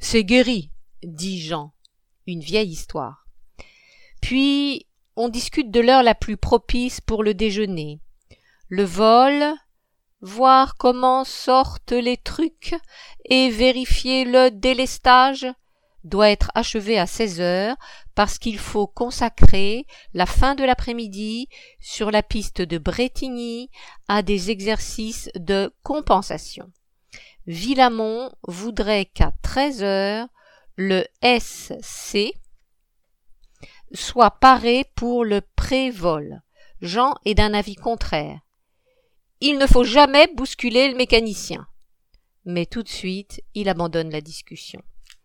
C'est guéri, dit Jean, une vieille histoire. Puis on discute de l'heure la plus propice pour le déjeuner. Le vol, voir comment sortent les trucs et vérifier le délestage doit être achevé à 16 heures parce qu'il faut consacrer la fin de l'après-midi sur la piste de Brétigny à des exercices de compensation. Villamon voudrait qu'à 13 heures, le SC soit paré pour le pré-vol. Jean est d'un avis contraire. Il ne faut jamais bousculer le mécanicien. Mais tout de suite, il abandonne la discussion.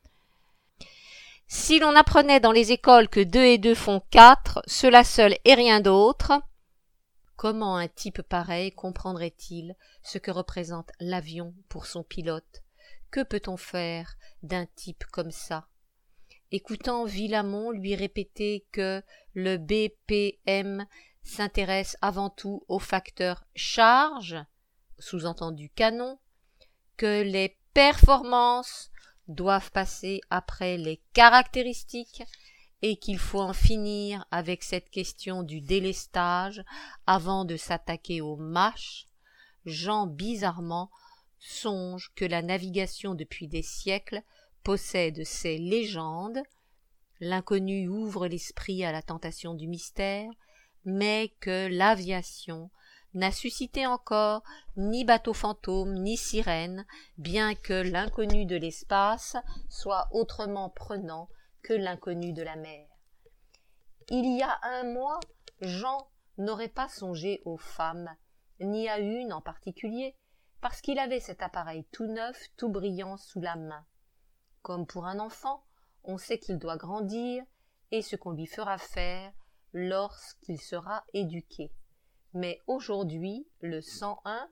Si l'on apprenait dans les écoles que 2 et 2 font 4, cela seul et rien d'autre, comment un type pareil comprendrait-il ce que représente l'avion pour son pilote? Que peut-on faire d'un type comme ça? Écoutant Villamon lui répéter que le BPM s'intéresse avant tout au facteur charge, sous-entendu canon, que les performances doivent passer après les caractéristiques et qu'il faut en finir avec cette question du délestage avant de s'attaquer au MASH, Jean bizarrement songe que la navigation depuis des siècles possède ses légendes, l'inconnu ouvre l'esprit à la tentation du mystère, mais que l'aviation n'a suscité encore ni bateau fantôme ni sirène, bien que l'inconnu de l'espace soit autrement prenant que l'inconnu de la mer. Il y a un mois, Jean n'aurait pas songé aux femmes, ni à une en particulier, parce qu'il avait cet appareil tout neuf, tout brillant sous la main. Comme pour un enfant, on sait qu'il doit grandir et ce qu'on lui fera faire lorsqu'il sera éduqué. Mais aujourd'hui, le 101,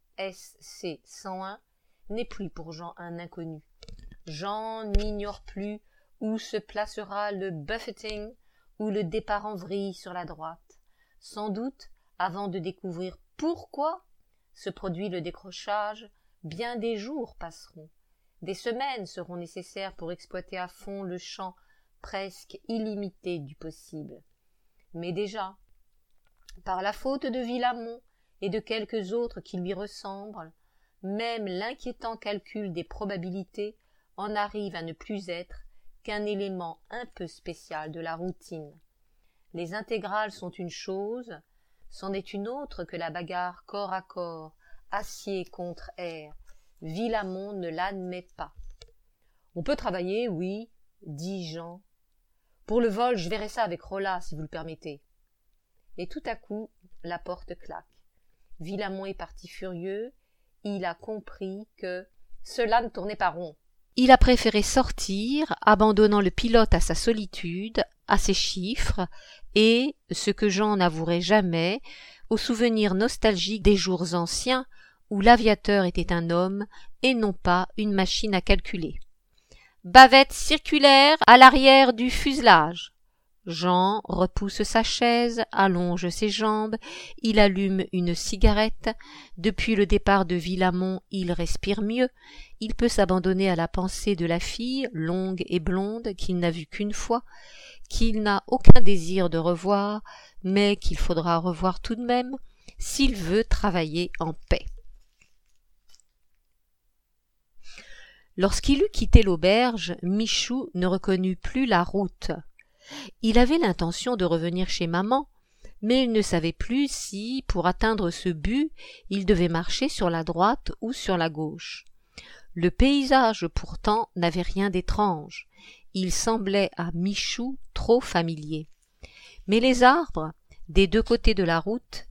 SC 101, n'est plus pour Jean un inconnu. Jean n'ignore plus où se placera le buffeting ou le départ en vrille sur la droite. Sans doute, avant de découvrir pourquoi se produit le décrochage, bien des jours passeront. Des semaines seront nécessaires pour exploiter à fond le champ presque illimité du possible. Mais déjà, par la faute de Villamon et de quelques autres qui lui ressemblent, même l'inquiétant calcul des probabilités en arrive à ne plus être qu'un élément un peu spécial de la routine. Les intégrales sont une chose, c'en est une autre que la bagarre corps à corps, acier contre air. Villamon ne l'admet pas. « On peut travailler, oui, dit Jean. Pour le vol, je verrai ça avec Rolla, si vous le permettez. » Et tout à coup, la porte claque. Villamon est parti furieux. Il a compris que cela ne tournait pas rond. Il a préféré sortir, abandonnant le pilote à sa solitude, à ses chiffres, et, ce que Jean n'avouerait jamais, au souvenir nostalgique des jours anciens où l'aviateur était un homme et non pas une machine à calculer. Bavette circulaire à l'arrière du fuselage. Jean repousse sa chaise, allonge ses jambes, il allume une cigarette. Depuis le départ de Villamon, il respire mieux. Il peut s'abandonner à la pensée de la fille, longue et blonde, qu'il n'a vue qu'une fois, qu'il n'a aucun désir de revoir, mais qu'il faudra revoir tout de même, s'il veut travailler en paix. Lorsqu'il eut quitté l'auberge, Michou ne reconnut plus la route. Il avait l'intention de revenir chez maman, mais il ne savait plus si, pour atteindre ce but, il devait marcher sur la droite ou sur la gauche. Le paysage, pourtant, n'avait rien d'étrange. Il semblait à Michou trop familier. Mais les arbres, des deux côtés de la route,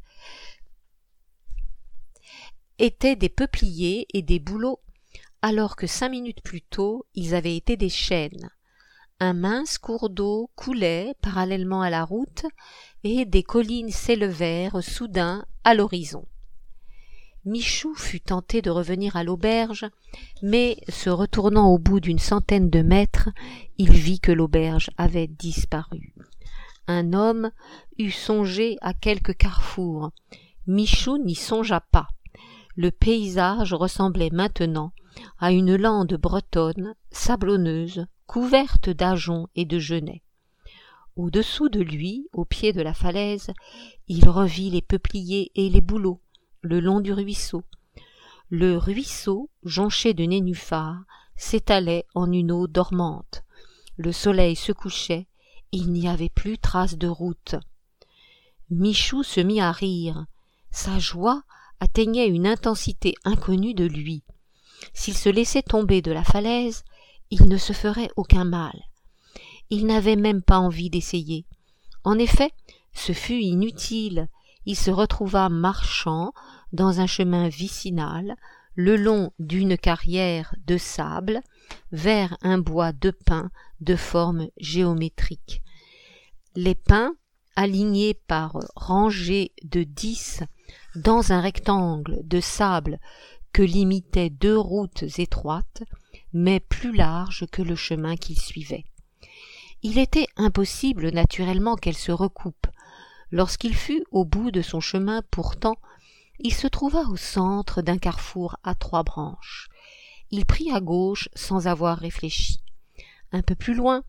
étaient des peupliers et des bouleaux, alors que 5 minutes plus tôt, ils avaient été des chênes. Un mince cours d'eau coulait parallèlement à la route et des collines s'élevèrent soudain à l'horizon. Michou fut tenté de revenir à l'auberge, mais se retournant au bout d'une centaine de mètres, il vit que l'auberge avait disparu. Un homme eût songé à quelque carrefour. Michou n'y songea pas. Le paysage ressemblait maintenant à une lande bretonne, sablonneuse, couverte d'ajoncs et de genêts. Au-dessous de lui, au pied de la falaise, il revit les peupliers et les bouleaux, le long du ruisseau. Le ruisseau, jonché de nénuphars, s'étalait en une eau dormante. Le soleil se couchait, il n'y avait plus trace de route. Michou se mit à rire. Sa joie atteignait une intensité inconnue de lui. S'il se laissait tomber de la falaise, il ne se ferait aucun mal. Il n'avait même pas envie d'essayer. En effet, ce fut inutile. Il se retrouva marchant dans un chemin vicinal, le long d'une carrière de sable, vers un bois de pins de forme géométrique. Les pins, alignés par rangées de 10 dans un rectangle de sable que limitaient 2 routes étroites, mais plus larges que le chemin qu'ils suivaient. Il était impossible naturellement qu'elles se recoupent. Lorsqu'il fut au bout de son chemin, pourtant, il se trouva au centre d'un carrefour à 3 branches. Il prit à gauche sans avoir réfléchi. Un peu plus loin,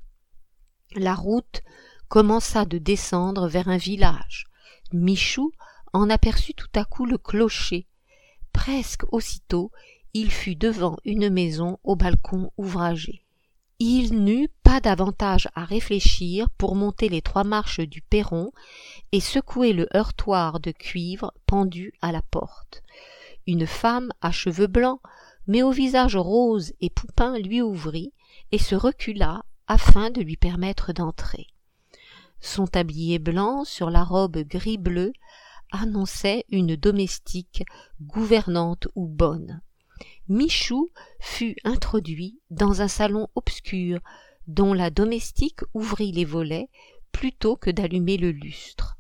la route commença de descendre vers un village. Michou en aperçut tout à coup le clocher. Presque aussitôt, il fut devant une maison au balcon ouvragé. Il n'eut pas davantage à réfléchir pour monter les 3 marches du perron et secouer le heurtoir de cuivre pendu à la porte. Une femme à cheveux blancs, mais au visage rose et poupin, lui ouvrit et se recula afin de lui permettre d'entrer. Son tablier blanc sur la robe gris-bleu annonçait une domestique gouvernante ou bonne. Michou fut introduit dans un salon obscur dont la domestique ouvrit les volets plutôt que d'allumer le lustre.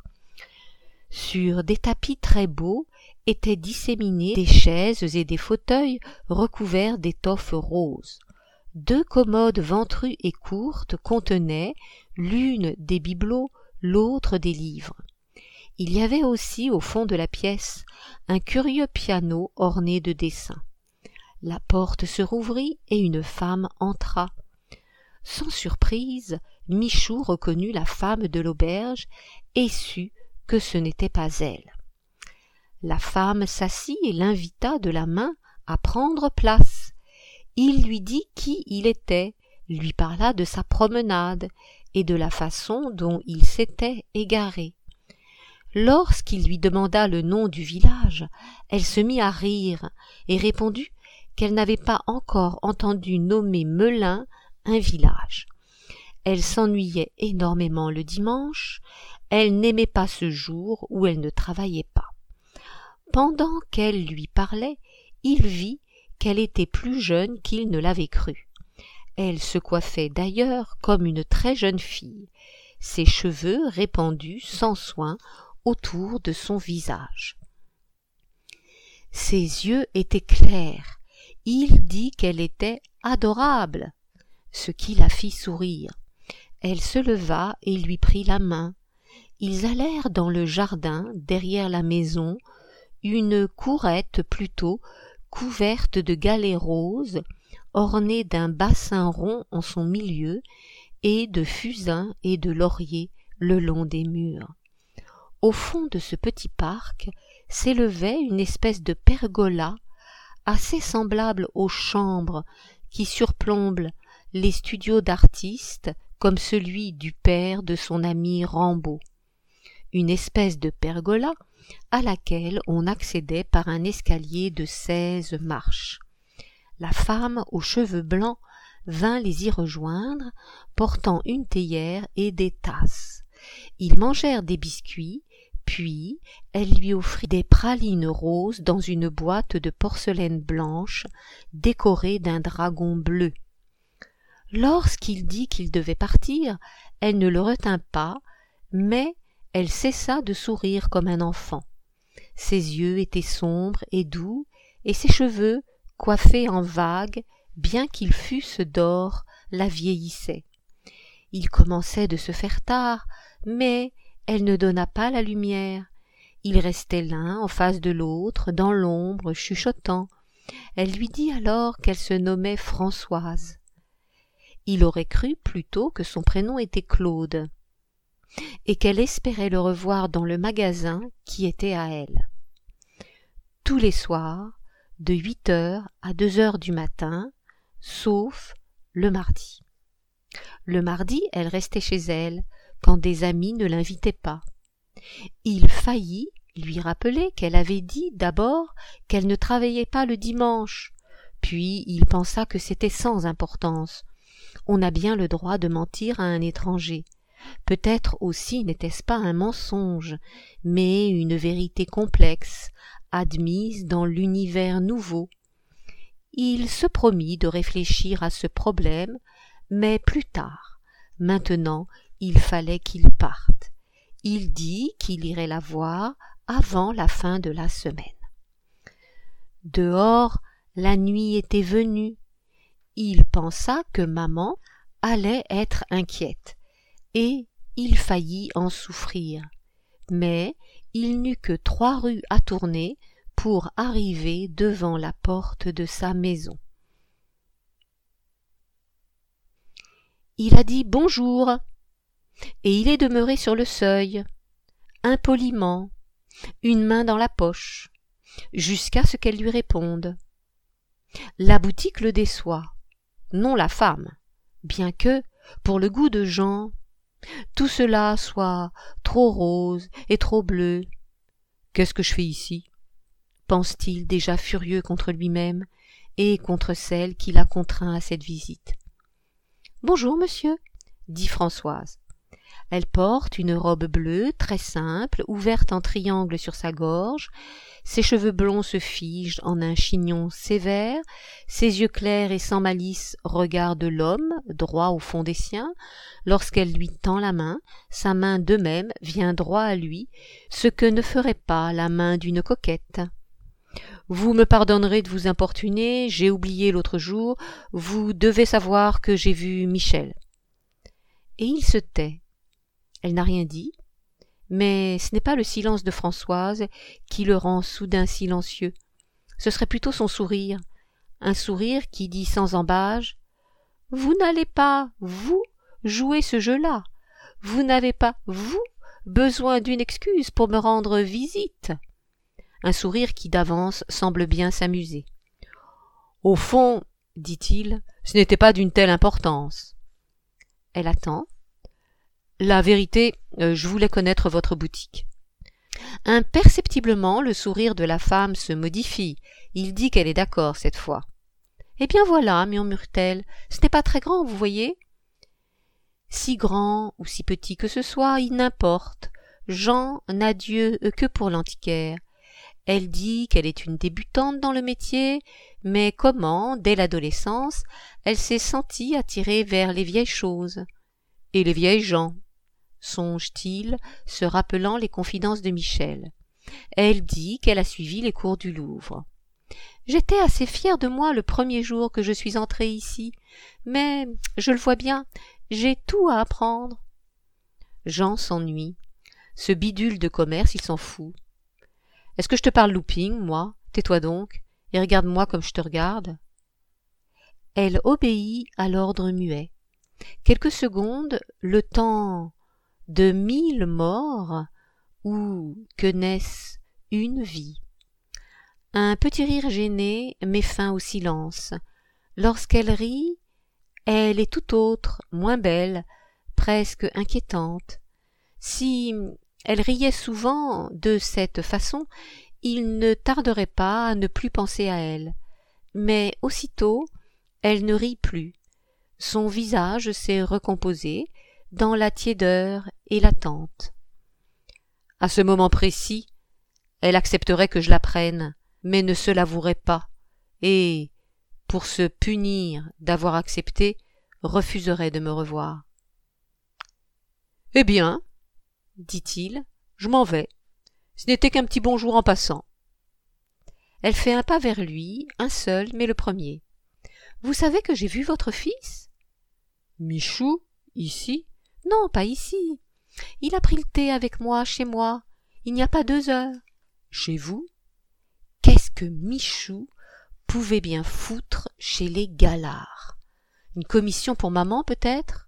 Sur des tapis très beaux étaient disséminés des chaises et des fauteuils recouverts d'étoffes roses. 2 commodes ventrues et courtes contenaient l'une des bibelots, l'autre des livres. Il y avait aussi au fond de la pièce un curieux piano orné de dessins. La porte se rouvrit et une femme entra. Sans surprise, Michou reconnut la femme de l'auberge et sut que ce n'était pas elle. La femme s'assit et l'invita de la main à prendre place. Il lui dit qui il était, lui parla de sa promenade et de la façon dont il s'était égaré. Lorsqu'il lui demanda le nom du village, elle se mit à rire et répondit qu'elle n'avait pas encore entendu nommer Melun un village. Elle s'ennuyait énormément le dimanche, elle n'aimait pas ce jour où elle ne travaillait pas. Pendant qu'elle lui parlait, il vit qu'elle était plus jeune qu'il ne l'avait cru. Elle se coiffait d'ailleurs comme une très jeune fille, ses cheveux répandus sans soin autour de son visage. Ses yeux étaient clairs. Il dit qu'elle était adorable, ce qui la fit sourire. Elle se leva et lui prit la main. Ils allèrent dans le jardin, derrière la maison, une courette plutôt, couverte de galets roses, ornée d'un bassin rond en son milieu, et de fusains et de lauriers le long des murs. Au fond de ce petit parc s'élevait une espèce de pergola assez semblable aux chambres qui surplombent les studios d'artistes comme celui du père de son ami Rambaud. Une espèce de pergola à laquelle on accédait par un escalier de 16 marches. La femme aux cheveux blancs vint les y rejoindre, portant une théière et des tasses. Ils mangèrent des biscuits, puis elle lui offrit des pralines roses dans une boîte de porcelaine blanche décorée d'un dragon bleu. Lorsqu'il dit qu'il devait partir, elle ne le retint pas, mais elle cessa de sourire comme un enfant. Ses yeux étaient sombres et doux, et ses cheveux, coiffés en vagues, bien qu'ils fussent d'or, la vieillissaient. Il commençait de se faire tard, mais elle ne donna pas la lumière. Ils restaient l'un en face de l'autre, dans l'ombre, chuchotant. Elle lui dit alors qu'elle se nommait Françoise. Il aurait cru plutôt que son prénom était Claude, et qu'elle espérait le revoir dans le magasin qui était à elle. Tous les soirs, de 8 heures à 2 heures du matin, sauf le mardi. Le mardi, elle restait chez elle, quand des amis ne l'invitaient pas. Il faillit lui rappeler qu'elle avait dit d'abord qu'elle ne travaillait pas le dimanche, puis il pensa que c'était sans importance. On a bien le droit de mentir à un étranger. Peut-être aussi n'était-ce pas un mensonge, mais une vérité complexe, admise dans l'univers nouveau. Il se promit de réfléchir à ce problème, mais plus tard. Maintenant, il fallait qu'il parte. Il dit qu'il irait la voir avant la fin de la semaine. Dehors, la nuit était venue. Il pensa que maman allait être inquiète, et il faillit en souffrir. Mais il n'eut que 3 rues à tourner pour arriver devant la porte de sa maison. Il a dit bonjour, et il est demeuré sur le seuil, impoliment, une main dans la poche, jusqu'à ce qu'elle lui réponde. La boutique le déçoit, non la femme, bien que, pour le goût de Jean, tout cela soit trop rose et trop bleu. Qu'est-ce que je fais ici? Pense-t-il déjà furieux contre lui-même et contre celle qui l'a contraint à cette visite. Bonjour, monsieur, dit Françoise. Elle porte une robe bleue très simple, ouverte en triangle sur sa gorge. Ses cheveux blonds se figent en un chignon sévère. Ses yeux clairs et sans malice regardent l'homme, droit au fond des siens. Lorsqu'elle lui tend la main, sa main de même vient droit à lui, ce que ne ferait pas la main d'une coquette. Vous me pardonnerez de vous importuner, j'ai oublié l'autre jour, vous devez savoir que j'ai vu Michel. Et il se tait. Elle n'a rien dit, mais ce n'est pas le silence de Françoise qui le rend soudain silencieux. Ce serait plutôt son sourire, un sourire qui dit sans embâge « Vous n'allez pas, vous, jouer ce jeu-là. Vous n'avez pas, vous, besoin d'une excuse pour me rendre visite. » Un sourire qui d'avance semble bien s'amuser. « Au fond, dit-il, ce n'était pas d'une telle importance. » Elle attend. La vérité, je voulais connaître votre boutique. Imperceptiblement, le sourire de la femme se modifie. Il dit qu'elle est d'accord cette fois. Eh bien voilà, murmure-t-elle, ce n'est pas très grand, vous voyez. Si grand ou si petit que ce soit, il n'importe. Jean n'a Dieu que pour l'antiquaire. Elle dit qu'elle est une débutante dans le métier, mais comment, dès l'adolescence, elle s'est sentie attirée vers les vieilles choses. Et les vieilles gens, songe-t-il, se rappelant les confidences de Michel. Elle dit qu'elle a suivi les cours du Louvre. J'étais assez fière de moi le premier jour que je suis entrée ici, mais, je le vois bien, j'ai tout à apprendre. Jean s'ennuie. Ce bidule de commerce, il s'en fout. Est-ce que je te parle looping, moi? Tais-toi donc, et regarde-moi comme je te regarde. Elle obéit à l'ordre muet. Quelques secondes, le temps de 1000 morts, ou que naisse une vie. Un petit rire gêné met fin au silence. Lorsqu'elle rit, elle est tout autre, moins belle, presque inquiétante. Si elle riait souvent de cette façon, il ne tarderait pas à ne plus penser à elle. Mais aussitôt, elle ne rit plus. Son visage s'est recomposé dans la tiédeur et l'attente. À ce moment précis, elle accepterait que je la prenne, mais ne se l'avouerait pas, et, pour se punir d'avoir accepté, refuserait de me revoir. « Eh bien, dit-il, je m'en vais. Ce n'était qu'un petit bonjour en passant. » Elle fait un pas vers lui, un seul, mais le premier. « Vous savez que j'ai vu votre fils ?»« Michou, ici ?»« Non, pas ici. Il a pris le thé avec moi, chez moi. Il n'y a pas 2 heures. »« Chez vous ?» Qu'est-ce que Michou pouvait bien foutre chez les galards. Une commission pour maman, peut-être?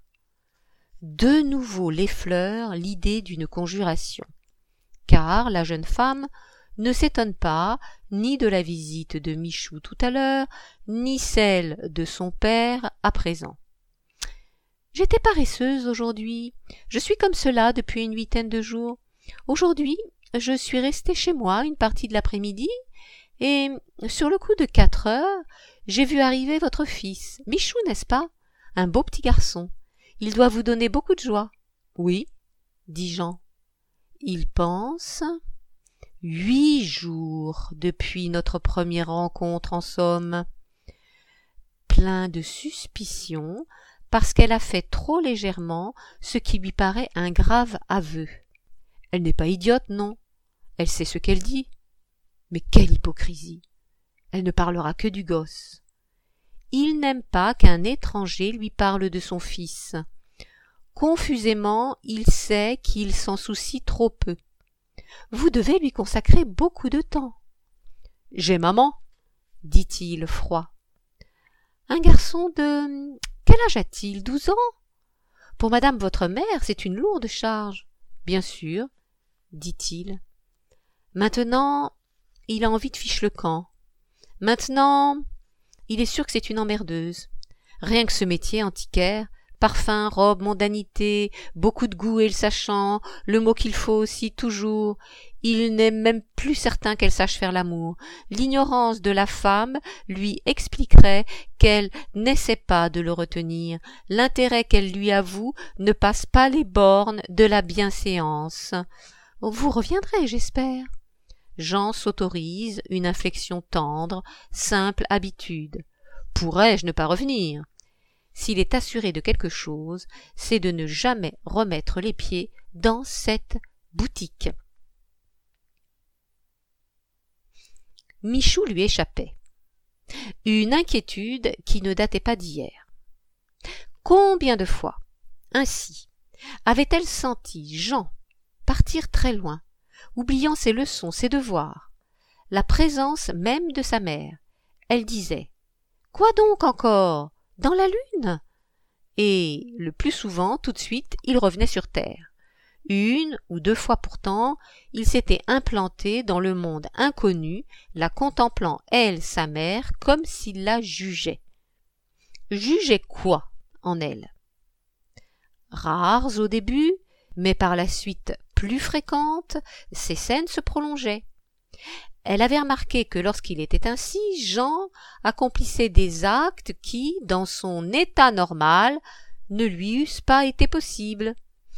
De nouveau l'effleure l'idée d'une conjuration, car la jeune femme ne s'étonne pas ni de la visite de Michou tout à l'heure, ni celle de son père à présent. J'étais paresseuse aujourd'hui. Je suis comme cela depuis une 8aine de jours. Aujourd'hui, je suis restée chez moi une partie de l'après-midi, et sur le coup de 4 heures, j'ai vu arriver votre fils, Michou, n'est-ce pas? Un beau petit garçon. Il doit vous donner beaucoup de joie. Oui, dit Jean. Il pense 8 jours depuis notre première rencontre, en somme. Plein de suspicion, parce qu'elle a fait trop légèrement ce qui lui paraît un grave aveu. Elle n'est pas idiote, non. Elle sait ce qu'elle dit. Mais quelle hypocrisie! Elle ne parlera que du gosse. Il n'aime pas qu'un étranger lui parle de son fils. Confusément, il sait qu'il s'en soucie trop peu. Vous devez lui consacrer beaucoup de temps. J'ai maman, dit-il froid. Un garçon de... Quel âge a-t-il? 12 ans? Pour madame votre mère, c'est une lourde charge. Bien sûr, dit-il. Maintenant, il a envie de fiche le camp. Maintenant, il est sûr que c'est une emmerdeuse. Rien que ce métier antiquaire, parfum, robe, mondanité, beaucoup de goût et le sachant, le mot qu'il faut aussi toujours. Il n'est même plus certain qu'elle sache faire l'amour. L'ignorance de la femme lui expliquerait qu'elle n'essaie pas de le retenir. L'intérêt qu'elle lui avoue ne passe pas les bornes de la bienséance. Vous reviendrez, j'espère. Jean s'autorise une inflexion tendre, simple habitude. Pourrais-je ne pas revenir? S'il est assuré de quelque chose, c'est de ne jamais remettre les pieds dans cette boutique. Michou lui échappait. Une inquiétude qui ne datait pas d'hier. Combien de fois, ainsi, avait-elle senti Jean partir très loin, oubliant ses leçons, ses devoirs, la présence même de sa mère? Elle disait « Quoi donc encore? Dans la lune ?» Et le plus souvent, tout de suite, il revenait sur terre. 1 ou 2 fois pourtant, il s'était implanté dans le monde inconnu, la contemplant, elle, sa mère, comme s'il la jugeait. Jugeait quoi en elle? Rares au début, mais par la suite plus fréquentes, ces scènes se prolongeaient. Elle avait remarqué que lorsqu'il était ainsi, Jean accomplissait des actes qui, dans son état normal, ne lui eussent pas été possibles.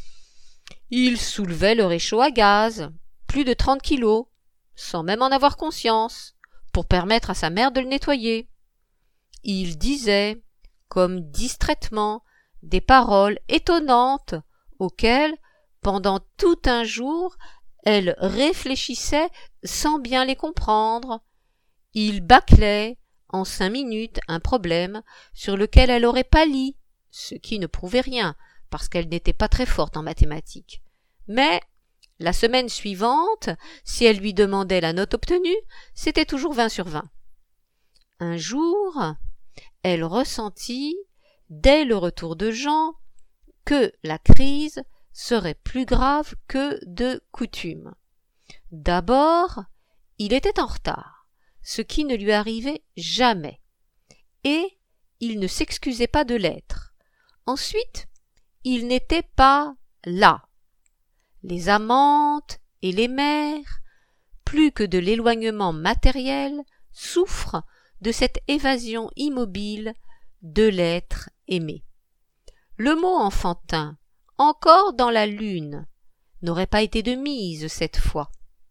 Il soulevait le réchaud à gaz, plus de 30 kilos, sans même en avoir conscience, pour permettre à sa mère de le nettoyer. Il disait, comme distraitement, des paroles étonnantes auxquelles, pendant tout un jour, elle réfléchissait sans bien les comprendre. Il bâclait, en 5 minutes, un problème sur lequel elle aurait pâli, ce qui ne prouvait rien, parce qu'elle n'était pas très forte en mathématiques. Mais, la semaine suivante, si elle lui demandait la note obtenue, c'était toujours 20 sur 20. Un jour, elle ressentit, dès le retour de Jean, que la crise serait plus grave que de coutume. D'abord, il était en retard, ce qui ne lui arrivait jamais, et il ne s'excusait pas de l'être. Ensuite, il n'était pas là. Les amantes et les mères, plus que de l'éloignement matériel, souffrent de cette évasion immobile de l'être aimé. Le mot enfantin, encore dans la lune, n'aurait pas été de mise cette fois.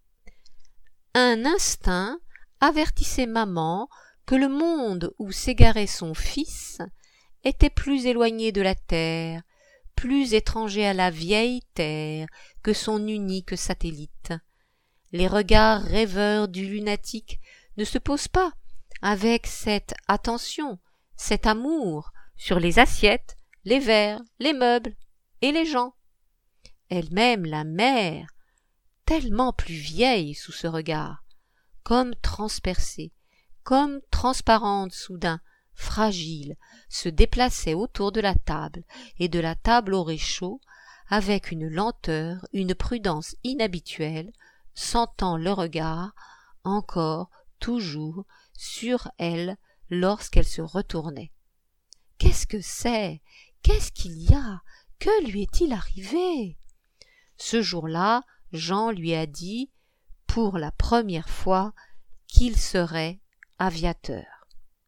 Un instinct avertissait maman que le monde où s'égarait son fils était plus éloigné de la terre, plus étranger à la vieille terre que son unique satellite. Les regards rêveurs du lunatique ne se posent pas avec cette attention, cet amour sur les assiettes, les verres, les meubles et les gens. Elle-même, la mère, tellement plus vieille sous ce regard, comme transpercée, comme transparentes soudain, fragiles, se déplaçaient autour de la table et de la table au réchaud, avec une lenteur, une prudence inhabituelle, sentant le regard, encore, toujours, sur elle lorsqu'elle se retournait. Qu'est-ce que c'est? Qu'est-ce qu'il y a? Que lui est-il arrivé? Ce jour-là, Jean lui a dit, pour la première fois, qu'il serait aviateur.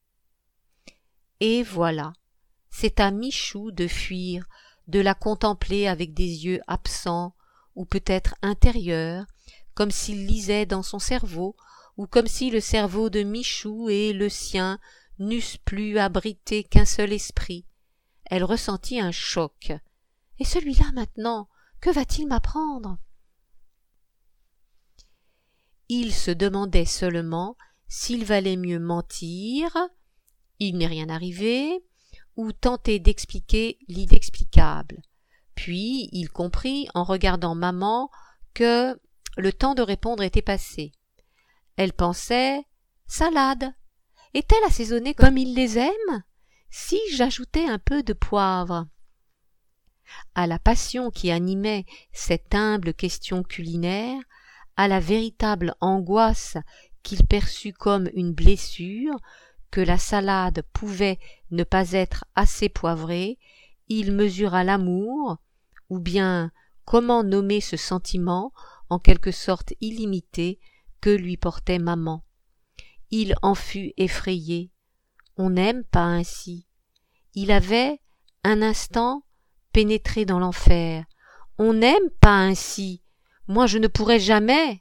Et voilà, c'est à Michou de fuir, de la contempler avec des yeux absents, ou peut-être intérieurs, comme s'il lisait dans son cerveau, ou comme si le cerveau de Michou et le sien n'eussent plus abrité qu'un seul esprit. Elle ressentit un choc. Et celui-là maintenant, que va-t-il m'apprendre? Il se demandait seulement s'il valait mieux mentir, il n'est rien arrivé, ou tenter d'expliquer l'inexplicable. Puis il comprit, en regardant maman, que le temps de répondre était passé. Elle pensait « Salade, est-elle assaisonnée comme il les aime? Si j'ajoutais un peu de poivre ?» À la passion qui animait cette humble question culinaire, à la véritable angoisse qu'il perçut comme une blessure, que la salade pouvait ne pas être assez poivrée, il mesura l'amour, ou bien comment nommer ce sentiment, en quelque sorte illimité, que lui portait maman. Il en fut effrayé. On n'aime pas ainsi. Il avait, un instant, pénétré dans l'enfer. On n'aime pas ainsi. Moi, je ne pourrais jamais.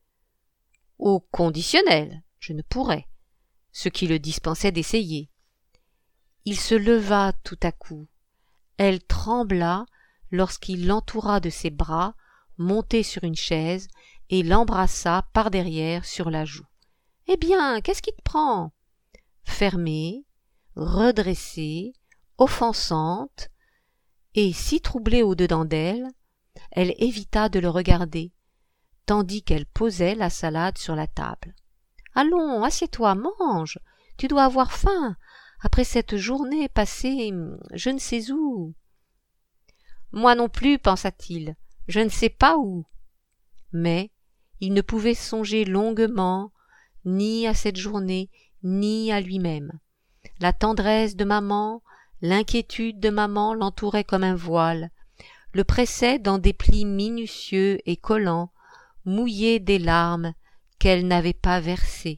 Au conditionnel, je ne pourrais, ce qui le dispensait d'essayer. Il se leva tout à coup. Elle trembla lorsqu'il l'entoura de ses bras, monté sur une chaise, et l'embrassa par derrière sur la joue. « Eh bien, qu'est-ce qui te prend ?» Fermée, redressée, offensante, et si troublée au-dedans d'elle, elle évita de le regarder, tandis qu'elle posait la salade sur la table. « Allons, assieds-toi, mange, tu dois avoir faim, après cette journée passée je ne sais où. » Moi non plus, pensa-t-il, je ne sais pas où. Mais il ne pouvait songer longuement ni à cette journée, ni à lui-même. La tendresse de maman, l'inquiétude de maman l'entouraient comme un voile, le pressaient dans des plis minutieux et collants, mouillés des larmes qu'elle n'avait pas versées.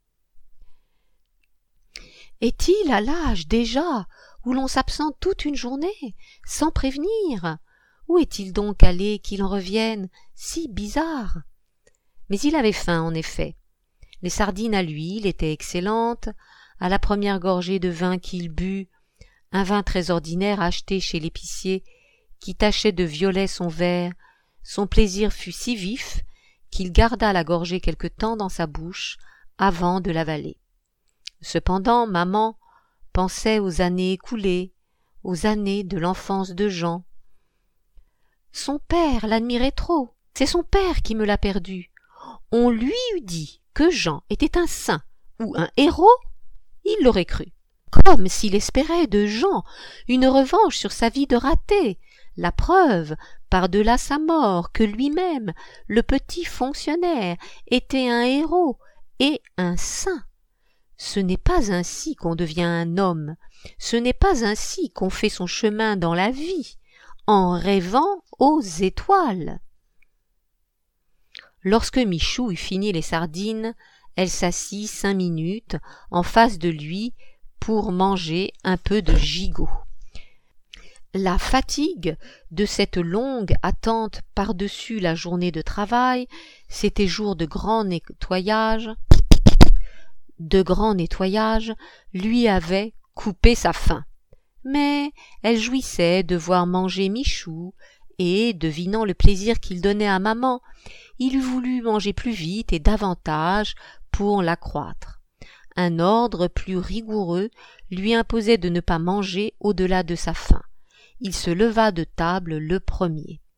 Est-il à l'âge déjà où l'on s'absente toute une journée, sans prévenir? Où est-il donc allé qu'il en revienne, si bizarre? Mais il avait faim, en effet. Les sardines à l'huile étaient excellentes. À la première gorgée de vin qu'il but, un vin très ordinaire acheté chez l'épicier, qui tachait de violet son verre, son plaisir fut si vif qu'il garda la gorgée quelque temps dans sa bouche avant de l'avaler. Cependant, maman pensait aux années écoulées, aux années de l'enfance de Jean. Son père l'admirait trop, c'est son père qui me l'a perdu. On lui eût dit que Jean était un saint ou un héros, il l'aurait cru. Comme s'il espérait de Jean une revanche sur sa vie de raté, la preuve, par-delà sa mort, que lui-même, le petit fonctionnaire, était un héros et un saint. Ce n'est pas ainsi qu'on devient un homme, ce n'est pas ainsi qu'on fait son chemin dans la vie, en rêvant aux étoiles. Lorsque Michou eut fini les sardines, elle s'assit 5 minutes en face de lui pour manger un peu de gigot. La fatigue de cette longue attente par-dessus la journée de travail, c'était jour de grand nettoyage, lui avait coupé sa faim. Mais elle jouissait de voir manger Michou, et, devinant le plaisir qu'il donnait à maman, il eût voulu manger plus vite et davantage pour l'accroître. Un ordre plus rigoureux lui imposait de ne pas manger au-delà de sa faim. Il se leva de table le premier.